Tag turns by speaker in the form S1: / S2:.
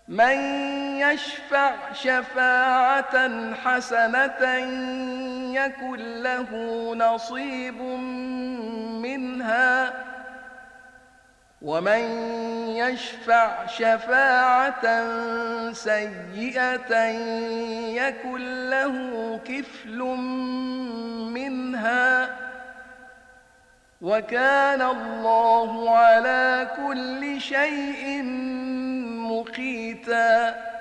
S1: من يشفع شفاعة حسنة يكن له نصيب منها ومن يشفع شفاعة سيئة يكن له كفل منها وكان الله على كل شيء مقيتا.